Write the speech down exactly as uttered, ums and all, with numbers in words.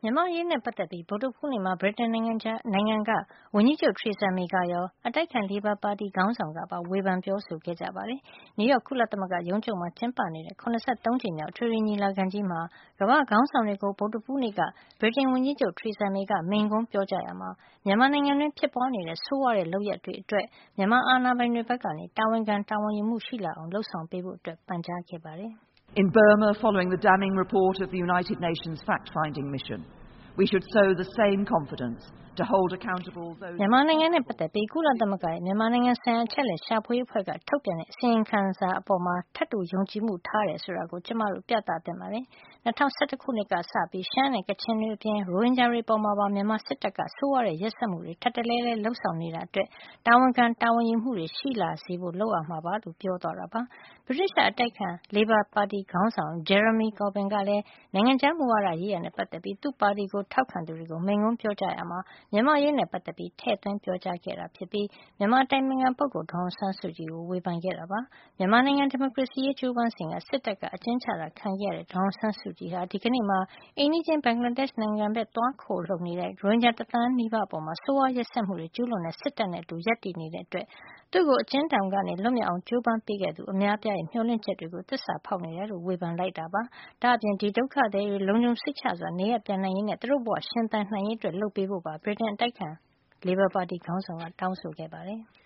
မြန်မာ့အရေးနဲ့ပတ်သက်ပြီး ဗုဒ္ဓဟူးနေ့မှာ ဗြိတိန်နိုင်ငံခြားနိုင်ငံက ဝန်ကြီးချုပ် Theresa May ကရော အတိုက်အခံ လေဘာပါတီခေါင်းဆောင်ကပါ ဝေဖန်ပြောဆိုခဲ့ကြပါတယ်။ နယူးယောက် ကုလသမဂ္ဂရုံးချုပ်မှာ ကျင်းပနေတဲ့ ၇၃ ကြိမ်မြောက် အထွေထွေညီလာခံကြီးမှာ ကမ္ဘာ့ခေါင်းဆောင်တွေကို ဗုဒ္ဓဟူးနေ့က ဗြိတိန်ဝန်ကြီးချုပ် Theresa May က မိန့်ခွန်းပြောကြားရာမှာ မြန်မာနိုင်ငံတွင်း ဖြစ်ပွါးနေတဲ့ ဆိုးဝါးတဲ့ လုပ်ရပ်တွေအတွက် မြန်မာအာဏာပိုင်တွေဘက်က တာဝန်ခံတာဝန်ယူမှုရှိလာအောင် လုပ်ဆောင်ပေးဖို့ ပန်ကြားခဲ့ပါတယ်။ In Burma, following the damning report of the United Nations fact-finding mission, we should sow the same confidence to hold accountable those. မြန်မာနိုင်ငံနဲ့ပတ်သက်ပြီး ကုလသမဂ္ဂရဲ့ မြန်မာနိုင်ငံဆိုင်ရာ အချက်အလက်ရှာဖွေရေးအဖွဲ့က ထုတ်ပြန်တဲ့ အစီရင်ခံစာအပေါ် ထပ်တူယုံကြည်မှုထားတယ်ဆိုတာကို ကျမတို့ ပြသသင့်ပါတယ်။ ၂၀၁၁ ခုနှစ်ကစပြီး ရှမ်းနဲ့ ကချင်တွေအပြင် ရိုဟင်ဂျာတွေအပေါ်မှာပါ မြန်မာစစ်တပ်က ဆိုးဝါးတဲ့ ရက်စက်မှုတွေ ထပ်တလဲလဲ လုပ်ဆောင်နေတာအတွက် တာဝန်ခံတာဝန်ယူမှုတွေ ရှိလာစေဖို့ လုပ်ရမှာပါလို့ ပြောသွားတာပါ။ ဗြိတိသျှအတိုက်အခံ လေဘာပါတီခေါင်းဆောင် Jeremy Corbyn ကလည်း နိုင်ငံခြားမူဝါဒရေးရာနဲ့ပတ်သက်ပြီး သူ့ပါတီကို ထောက်ခံသူတွေကို မိန့်ခွန်းပြောကြားရာမှာ မြန်မာ့အရေးနဲ့ပတ်သက်ပြီး ထည့်သွင်းပြောကြားခဲ့တာဖြစ်ပြီး မြန်မာအတိုင်ပင်ခံပုဂ္ဂိုလ် ဒေါ်အောင်ဆန်းစုကြည်ကို ဝေဖန်ခဲ့တာပါ။ မြန်မာနိုင်ငံ ဒီမိုကရေစီရေးကြိုးပမ်းစဉ်က စစ်တပ်က အကျဉ်းချတာခံခဲ့ရတဲ့ ဒေါ်အောင်ဆန်းစုကြည်ဟာ ဒီကနေ့မှာ အိမ်နီးချင်း ဘင်္ဂလားဒေ့ရှ်နိုင်ငံဘက် သွားခိုလှုံနေတဲ့ ရိုဟင်ဂျာ တသန်းနီးပါးအပေါ် ဆိုးဝါးရက်စက်မှုတွေ ကျူးလွန်တဲ့ စစ်တပ်နဲ့အတူ ရပ်တည်နေတဲ့အတွက် သူ့ကို အကျဉ်းထောင်ကနေ လွတ်မြောက်အောင် ကြိုးပမ်းပေးခဲ့သူ အများအပြားရဲ့ မျှော်လင့်ချက်တွေကို သစ္စာဖေါက်နေတယ်လို့ ဝေဖန်လိုက်တာပါ။ ဒါ့အပြင် ဒီဒုက္ခသည်တွေ လုံခြုံစိတ်ချစွာ နေရပ်ပြန်နိုင်ရေးနဲ့ သူတို့ဘဝ ရှင်သန်နိုင်ရေးအတွက် လုပ်ပေးဖို့ပါ ဗြိတိန်အတိုက်အခံ လေဘာပါတီခေါင်းဆောင်က တောင်းဆိုခဲ့ပါတယ်။